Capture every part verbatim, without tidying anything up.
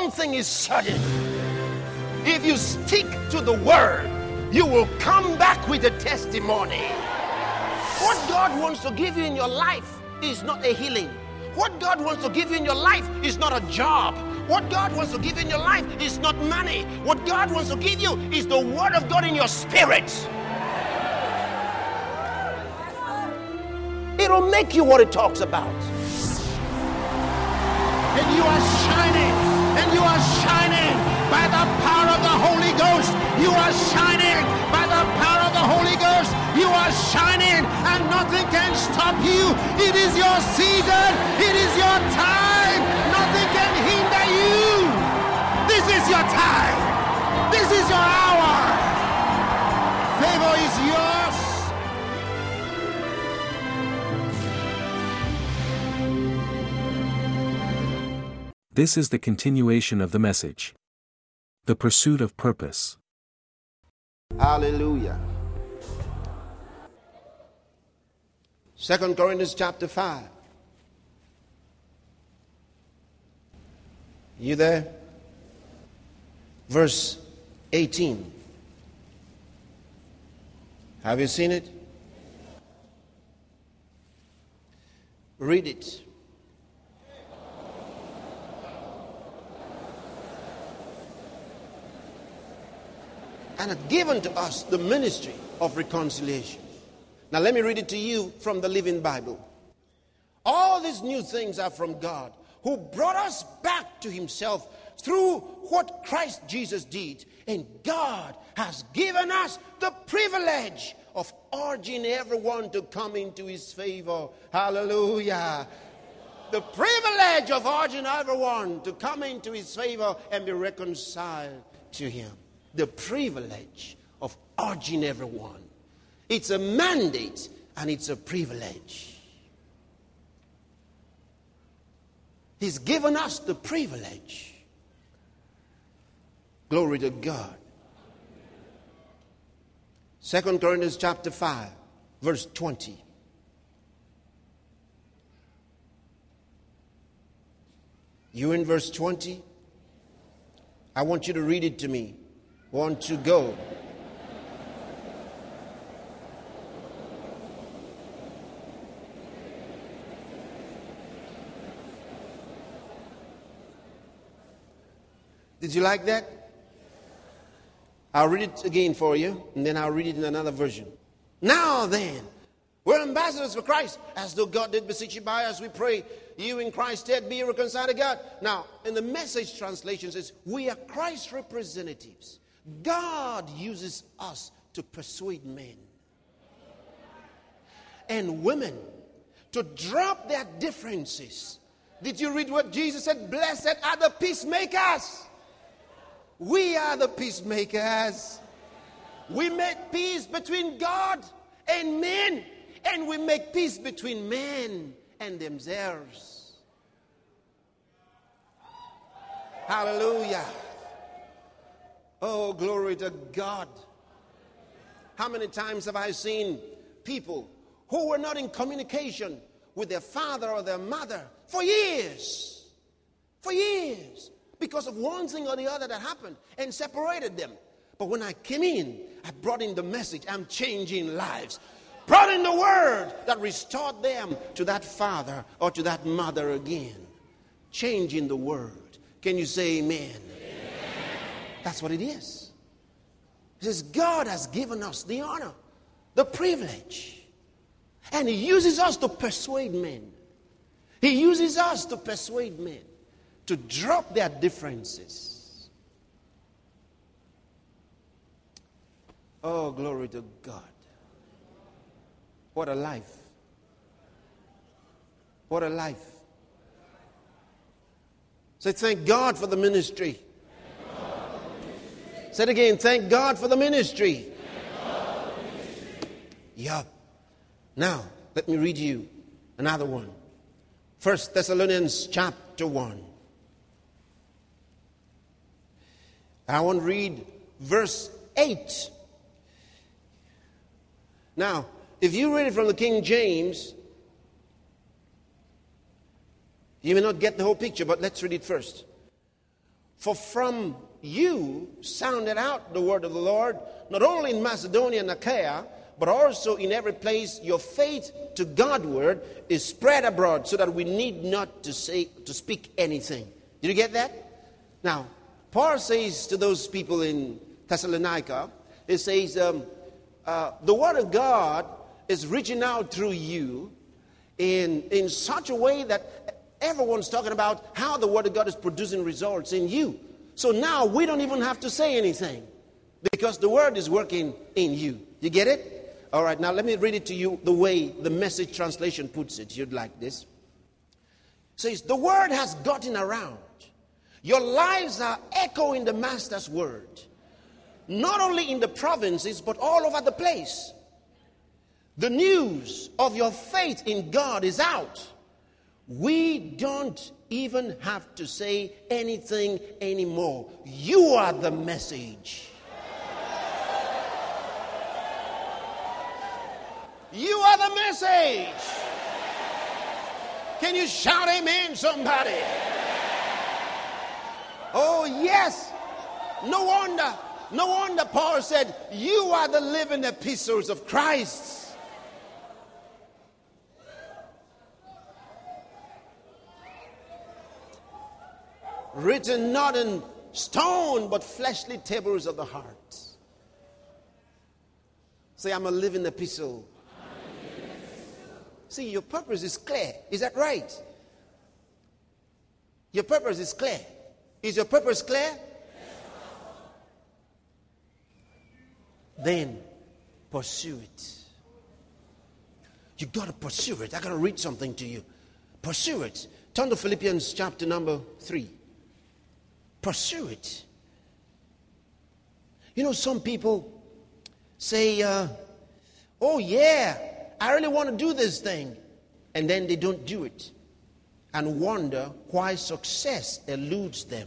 one thing is certain. If you stick to the word, you will come back with a testimony. What God wants to give you in your life is not a healing. What God wants to give you in your life is not a job. What God wants to give you in your life is not money. What God wants to give you is the word of God in your spirit. It'll make you what it talks about. And you are shining, and you are shining by the power of the Holy Ghost. You are shining by the power of the Holy Ghost. You are shining, and nothing can stop you. It is your season. It is your time. Nothing can hinder you. This is your time. This is your hour. Favor is yours. This is the continuation of the message. The pursuit of purpose. Hallelujah. Second Corinthians chapter five. You there? Verse eighteen. Have you seen it? Read it. And had given to us the ministry of reconciliation. Now let me read it to you from the Living Bible. All these new things are from God, who brought us back to himself through what Christ Jesus did. And God has given us the privilege of urging everyone to come into his favor. Hallelujah. The privilege of urging everyone to come into his favor and be reconciled to him. The privilege of urging everyone. It's a mandate and it's a privilege. He's given us the privilege. Glory to God. Second Corinthians chapter five, verse twenty. You in verse twenty? I want you to read it to me. Want to go. Did you like that? I'll read it again for you, and then I'll read it in another version. Now then, we're ambassadors for Christ, as though God did beseech you by us, we pray, you in Christ's stead be reconciled to God. Now, in the Message translation it says, we are Christ's representatives. God uses us to persuade men and women to drop their differences. Did you read what Jesus said? Blessed are the peacemakers. We are the peacemakers. We make peace between God and men, and we make peace between men and themselves. Hallelujah. Oh, glory to God. How many times have I seen people who were not in communication with their father or their mother for years, for years, because of one thing or the other that happened and separated them. But when I came in, I brought in the message. I'm changing lives. Brought in the word that restored them to that father or to that mother again. Changing the word. Can you say amen? That's what it is. It says God has given us the honor, the privilege. And he uses us to persuade men. He uses us to persuade men to drop their differences. Oh, glory to God. What a life. What a life. Say, thank God for the ministry. Say it again. Thank God for the ministry. Yup. Now, let me read you another one. First Thessalonians chapter one. I want to read verse eight. Now, if you read it from the King James, you may not get the whole picture, but let's read it first. For from you sounded out the word of the Lord, not only in Macedonia and Achaia, but also in every place your faith to Godward is spread abroad, so that we need not to say to speak anything. Did you get that? Now, Paul says to those people in Thessalonica, he says, um, uh, the word of God is reaching out through you in, in such a way that everyone's talking about how the word of God is producing results in you. So now we don't even have to say anything, because the word is working in you. You get it? All right, now let me read it to you the way the Message translation puts it. You'd like this. It says, the word has gotten around. Your lives are echoing the Master's word. Not only in the provinces, but all over the place. The news of your faith in God is out. We don't even have to say anything anymore. You are the message. You are the message. Can you shout amen, somebody? Oh, yes. No wonder. No wonder Paul said, you are the living epistles of Christ. Written not in stone, but fleshly tables of the heart. Say, I'm a living epistle. See, your purpose is clear. Is that right? Your purpose is clear. Is your purpose clear? Yes. Then pursue it. You got to pursue it. I got to read something to you. Pursue it. Turn to Philippians chapter number three. Pursue it. You know, some people say, uh, oh yeah, I really want to do this thing. And then they don't do it. And wonder why success eludes them.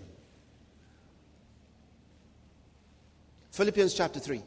Philippians chapter three.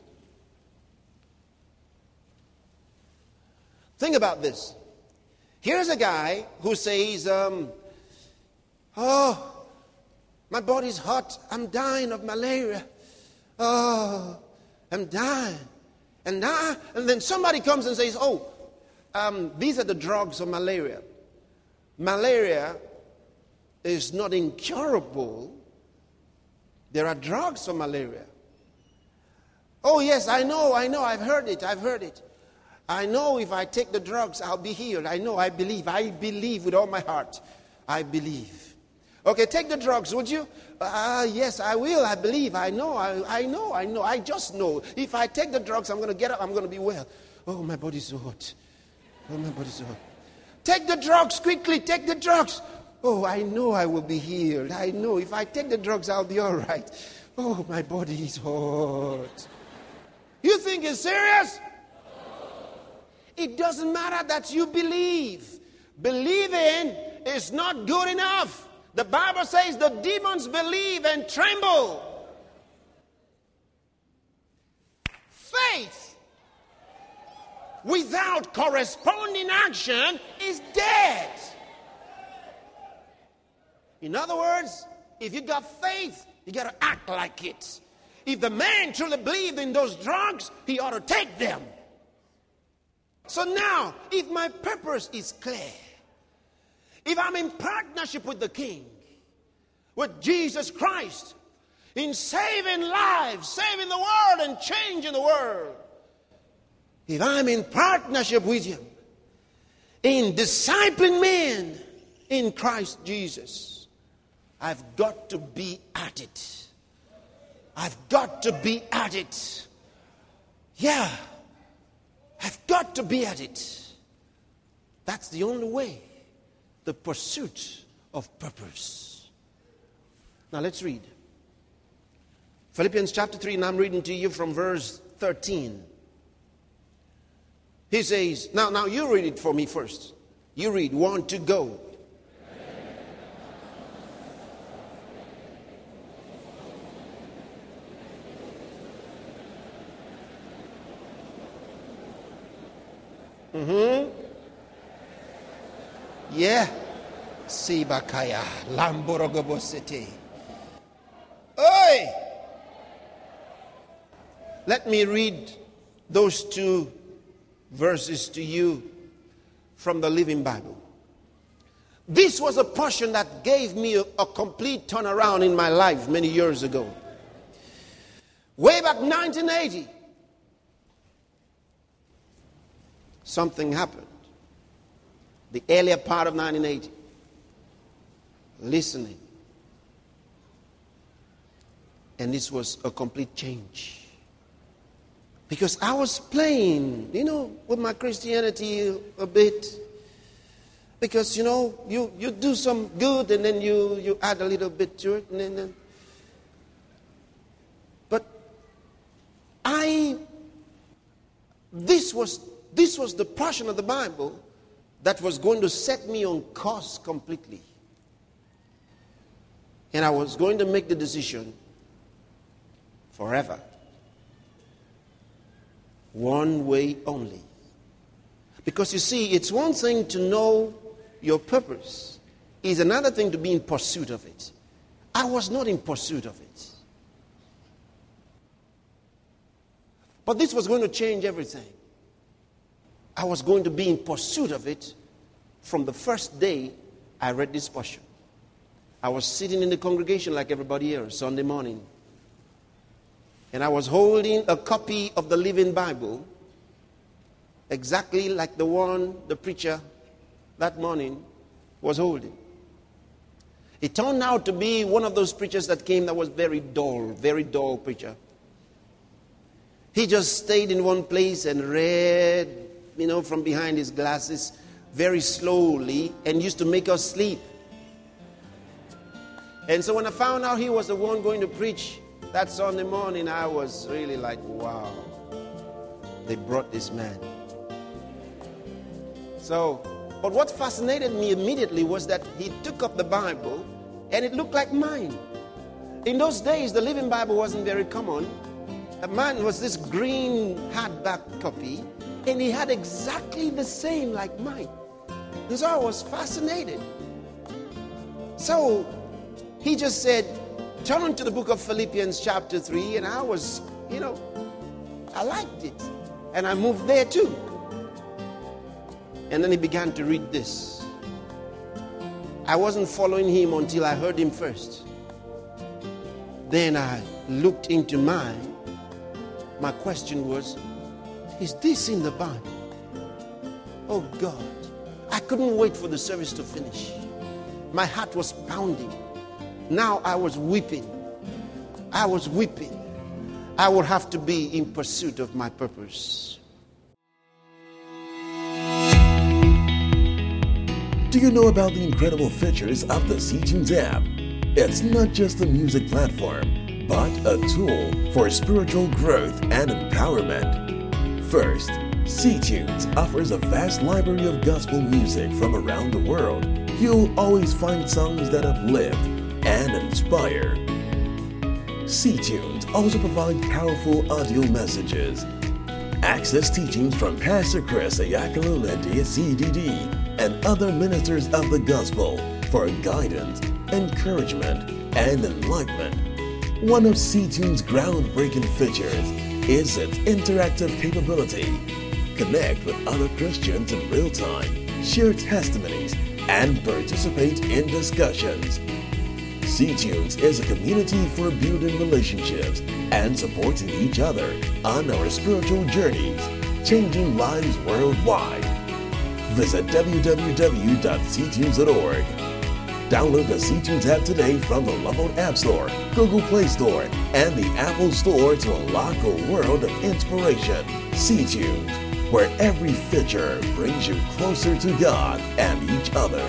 Think about this. Here's a guy who says, um, oh, my body's hot. I'm dying of malaria. Oh, I'm dying. And now, and then somebody comes and says, oh, um, these are the drugs of malaria. Malaria is not incurable. There are drugs for malaria. Oh, yes, I know, I know, I've heard it, I've heard it. I know if I take the drugs, I'll be healed. I know, I believe. I believe with all my heart. I believe. Okay, take the drugs, would you? Ah, uh, yes, I will. I believe. I know, I, I know, I know. I just know. If I take the drugs, I'm going to get up, I'm going to be well. Oh, my body's so hot. Oh, my body's so hot. Take the drugs quickly. Take the drugs. Oh, I know I will be healed. I know if I take the drugs, I'll be all right. Oh, my body is hot. You think it's serious? It doesn't matter that you believe. Believing is not good enough. The Bible says the demons believe and tremble. Faith without corresponding action is dead. In other words, if you got faith, you got to act like it. If the man truly believed in those drugs, he ought to take them. So now, if my purpose is clear, if I'm in partnership with the King, with Jesus Christ, in saving lives, saving the world and changing the world, if I'm in partnership with Him, in discipling men in Christ Jesus, I've got to be at it. I've got to be at it. Yeah, I've got to be at it. That's the only way. The pursuit of purpose. Now let's read. Philippians chapter three, and I'm reading to you from verse thirteen. He says, now, now you read it for me first. You read, want to go. Mm-hmm. Yeah. Sibakaya. Lamborogobosete. Let me read those two verses to you from the Living Bible. This was a portion that gave me a, a complete turnaround in my life many years ago. Way back nineteen eighty, something happened. The earlier part of nineteen eighty. Listening. And this was a complete change. Because I was playing, you know, with my Christianity a bit. Because, you know, you, you do some good and then you, you add a little bit to it. And then, then. But I, this was, this was the portion of the Bible that was going to set me on course completely. And I was going to make the decision forever. One way only. Because you see, it's one thing to know your purpose. It's another thing to be in pursuit of it. I was not in pursuit of it. But this was going to change everything. I was going to be in pursuit of it from the first day I read this portion. I was sitting in the congregation like everybody else Sunday morning. And I was holding a copy of the Living Bible, exactly like the one the preacher that morning was holding. It turned out to be one of those preachers that came that was very dull, very dull preacher. He just stayed in one place and read, you know, from behind his glasses very slowly and used to make us sleep. And so when I found out he was the one going to preach that Sunday morning, I was really like, wow, they brought this man. So, but what fascinated me immediately was that he took up the Bible and it looked like mine. In those days, the Living Bible wasn't very common. A man was this green hardback copy and he had exactly the same like mine. And so I was fascinated. So he just said, turn to the book of Philippians chapter three, and I was, you know, I liked it. And I moved there too. And then he began to read this. I wasn't following him until I heard him first. Then I looked into mine. My question was, is this in the Bible? Oh God. I couldn't wait for the service to finish. My heart was pounding. Now I was weeping. I was weeping. I would have to be in pursuit of my purpose. Do you know about the incredible features of the C-Tunes app? It's not just a music platform, but a tool for spiritual growth and empowerment. First, C-Tunes offers a vast library of gospel music from around the world. You'll always find songs that uplift and inspire. C-Tunes also provide powerful audio messages. Access teachings from Pastor Chris Ayakalulende, C D D, and other ministers of the gospel for guidance, encouragement, and enlightenment. One of C-Tunes' groundbreaking features is its interactive capability. Connect with other Christians in real time, share testimonies, and participate in discussions. C-Tunes is a community for building relationships and supporting each other on our spiritual journeys, changing lives worldwide. Visit w w w dot c tunes dot org. Download the C-Tunes app today from the Love App Store, Google Play Store, and the Apple Store to unlock a world of inspiration. C-Tunes, where every feature brings you closer to God and each other.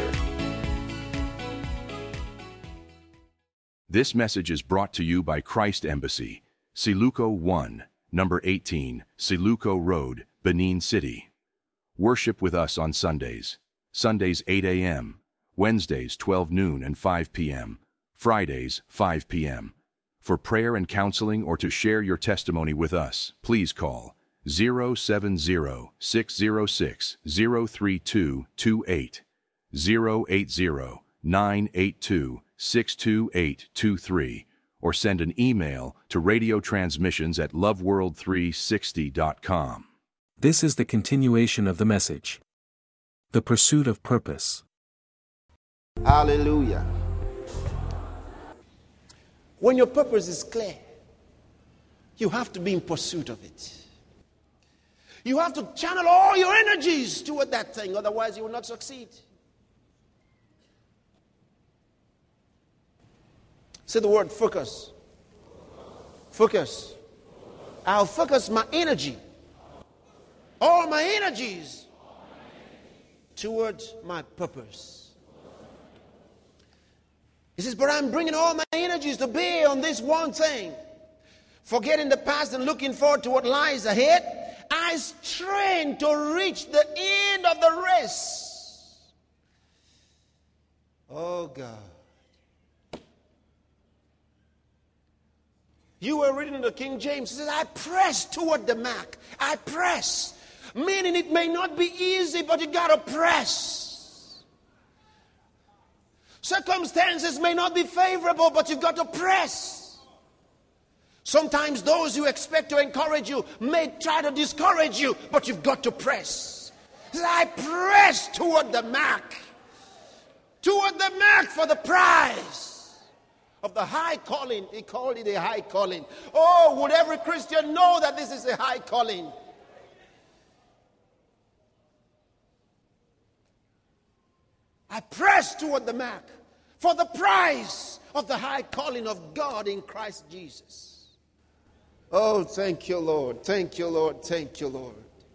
This message is brought to you by Christ Embassy, Siluko one, number eighteen, Siluko Road, Benin City. Worship with us on Sundays. Sundays eight a m, Wednesdays twelve noon and five p m, Fridays five p m For prayer and counseling or to share your testimony with us, please call zero seven zero, six zero six, zero three two two eight, zero eight zero, nine eight two, six two eight two three, or send an email to radio transmissions at love world three sixty dot com. This is the continuation of the message. The pursuit of purpose. Hallelujah. When your purpose is clear, you have to be in pursuit of it. You have to channel all your energies toward that thing, otherwise you will not succeed. Say the word focus. Focus. I'll focus my energy, all my energies, towards my purpose. He says, but I'm bringing all my energies to bear on this one thing. Forgetting the past and looking forward to what lies ahead, I strain to reach the end of the race. Oh God. You were reading in the King James. It says, I press toward the mark. I press. Meaning it may not be easy, but you got to press. Circumstances may not be favorable, but you've got to press. Sometimes those you expect to encourage you may try to discourage you, but you've got to press. I press toward the mark. Toward the mark for the prize of the high calling. He called it a high calling. Oh, would every Christian know that this is a high calling? I press toward the mark for the prize of the high calling of God in Christ Jesus. Oh, thank you, Lord. Thank you, Lord. Thank you, Lord.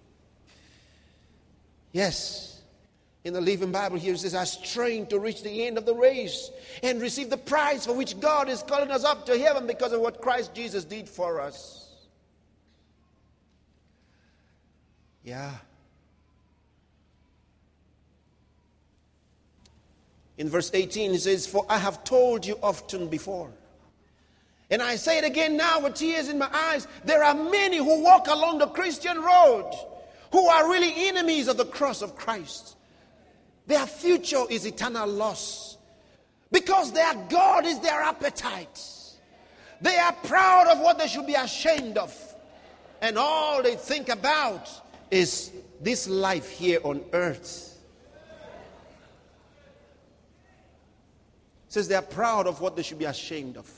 Yes. In the Living Bible here it says, I strain to reach the end of the race and receive the prize for which God is calling us up to heaven because of what Christ Jesus did for us. Yeah. In verse eighteen it says, for I have told you often before, and I say it again now with tears in my eyes, there are many who walk along the Christian road who are really enemies of the cross of Christ. Their future is eternal loss because their God is their appetite. They are proud of what they should be ashamed of. And all they think about is this life here on earth. It says they are proud of what they should be ashamed of.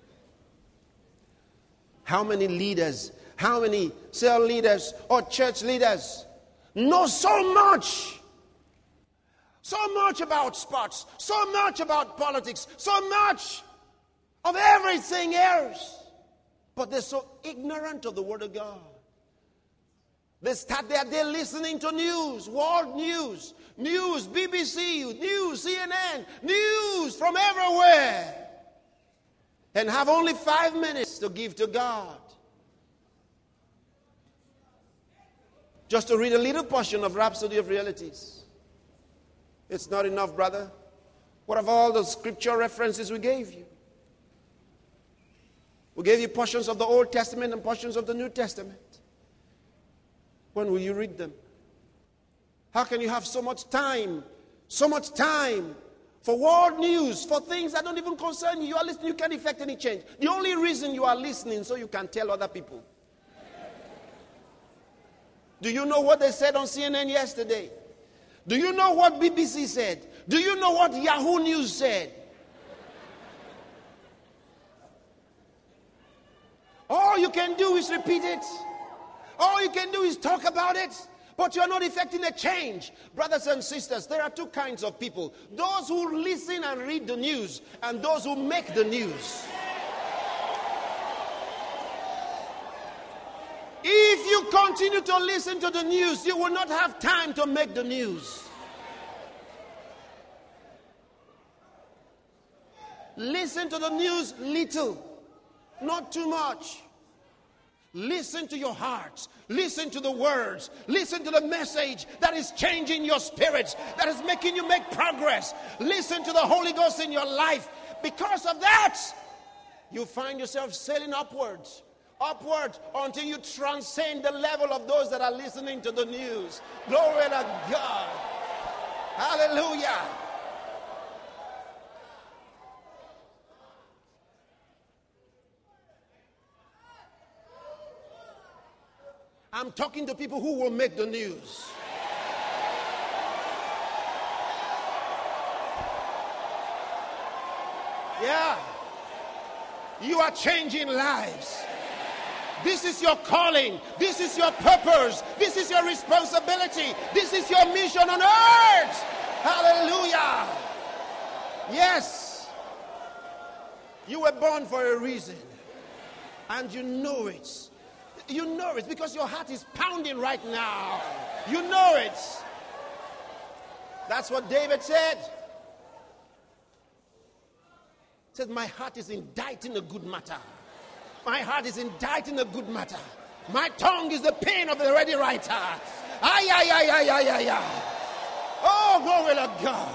How many leaders, how many cell leaders or church leaders know so much, so much about sports, so much about politics, so much of everything else, but they're so ignorant of the Word of God. They start their day listening to news, world news, news, B B C, news, C N N, news from everywhere, and have only five minutes to give to God. Just to read a little portion of Rhapsody of Realities. It's not enough, brother. What of all the scripture references we gave you? We gave you portions of the Old Testament and portions of the New Testament. When will you read them? How can you have so much time, so much time for world news, for things that don't even concern you? You are listening, you can't effect any change. The only reason you are listening so you can tell other people. Do you know what they said on C N N yesterday? Do you know what B B C said? Do you know what Yahoo News said? All you can do is repeat it. All you can do is talk about it. But you're not effecting a change. Brothers and sisters, there are two kinds of people. Those who listen and read the news, and those who make the news. If you continue to listen to the news, you will not have time to make the news. Listen to the news little, not too much. Listen to your hearts. Listen to the words. Listen to the message that is changing your spirit, that is making you make progress. Listen to the Holy Ghost in your life. Because of that, you find yourself sailing upwards, upward until you transcend the level of those that are listening to the news. Glory to God. Hallelujah. I'm talking to people who will make the news. Yeah. You are changing lives. This is your calling. This is your purpose. This is your responsibility. This is your mission on earth. Hallelujah. Yes. You were born for a reason. And you know it. You know it because your heart is pounding right now. You know it. That's what David said. He said, my heart is inditing a good matter. My heart is inditing a good matter. My tongue is the pen of the ready writer. Ay, ay, ay, ay, ay, ay, ay. Oh, glory to God.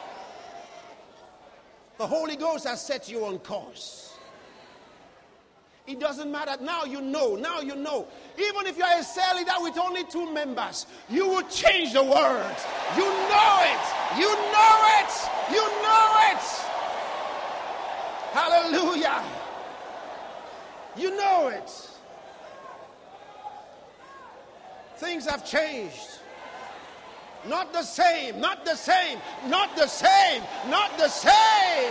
The Holy Ghost has set you on course. It doesn't matter. Now you know. Now you know. Even if you are a cell leader with only two members, you will change the world. You know it. You know it. You know it. Hallelujah. You know it. Things have changed. Not the same, not the same, not the same, not the same.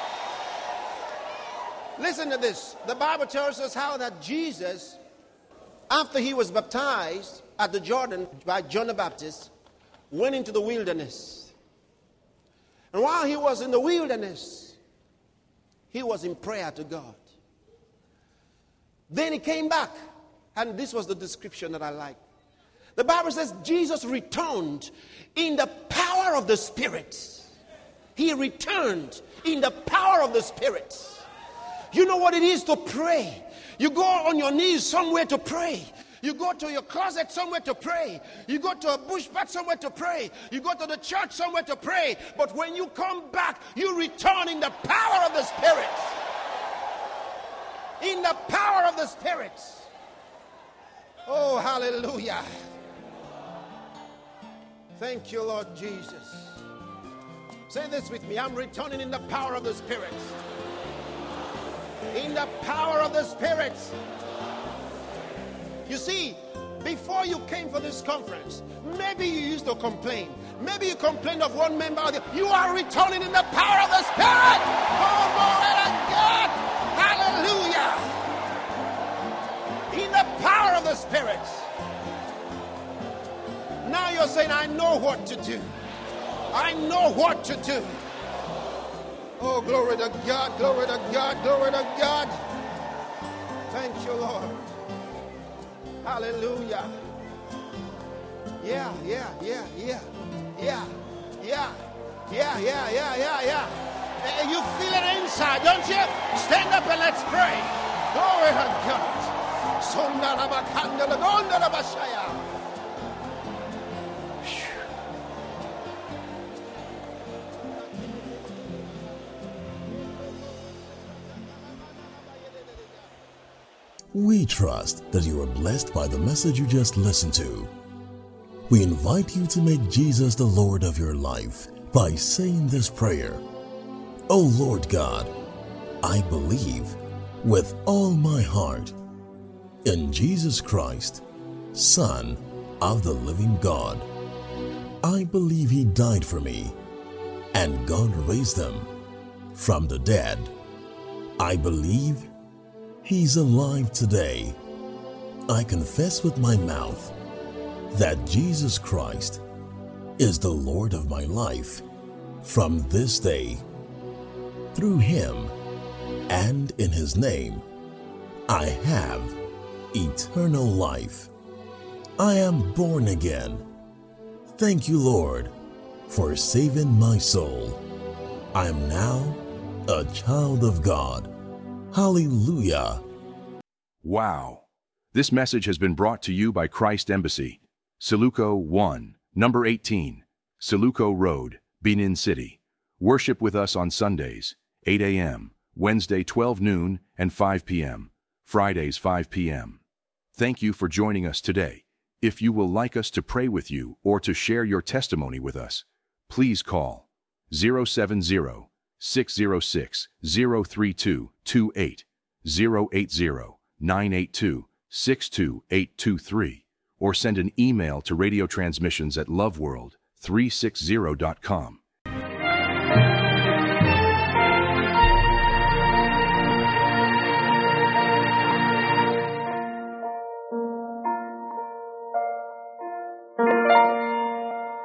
Listen to this. The Bible tells us how that Jesus, after he was baptized at the Jordan by John the Baptist, went into the wilderness. And while he was in the wilderness, he was in prayer to God. Then he came back, and this was the description that I like. The Bible says Jesus returned in the power of the Spirit. He returned in the power of the Spirit. You know what it is to pray. You go on your knees somewhere to pray. You go to your closet somewhere to pray. You go to a bush path somewhere to pray. You go to the church somewhere to pray. But when you come back, you return in the power of the Spirit. In the power of the Spirit. Oh, hallelujah. Thank you, Lord Jesus. Say this with me. I'm returning in the power of the Spirit. In the power of the Spirit. You see, before you came for this conference, maybe you used to complain. Maybe you complained of one member or the other. You are returning in the power of the Spirit. Oh, glory to God. Hallelujah. In the power of the Spirit. Now you're saying, I know what to do. I know what to do. Oh, glory to God, glory to God, glory to God. Thank you, Lord. Hallelujah. Yeah, yeah, yeah, yeah, yeah, yeah, yeah, yeah, yeah, yeah, yeah. You feel it inside, don't you? Stand up and let's pray. Glory to God. We trust that you are blessed by the message you just listened to. We invite you to make Jesus the Lord of your life by saying this prayer. Oh Lord God, I believe with all my heart in Jesus Christ, Son of the living God. I believe He died for me and God raised Him from the dead. I believe He's alive today. I confess with my mouth that Jesus Christ is the Lord of my life from this day. Through Him and in His name, I have eternal life. I am born again. Thank you, Lord, for saving my soul. I am now a child of God. Hallelujah. Wow. This message has been brought to you by Christ Embassy, Siluco one, number eighteen, Siluco Road, Benin City. Worship with us on Sundays, eight a m, Wednesday twelve noon and five p m, Fridays five p m Thank you for joining us today. If you will like us to pray with you or to share your testimony with us, please call zero seven zero, six zero six, zero three two two eight, zero eight zero, nine eight two, six two eight two three, or send an email to radio transmissions at loveworld three sixty dot com.